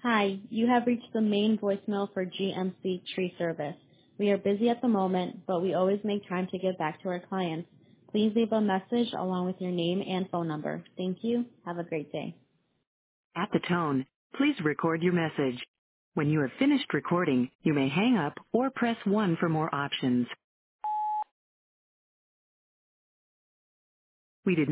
Hi, you have reached the main voicemail for GMC Tree Service. We are busy at the moment, but we always make time to get back to our clients. Please leave a message along with your name and phone number. Thank you. Have a great day. At the tone, please record your message. When you have finished recording, you may hang up or press 1 for more options. We did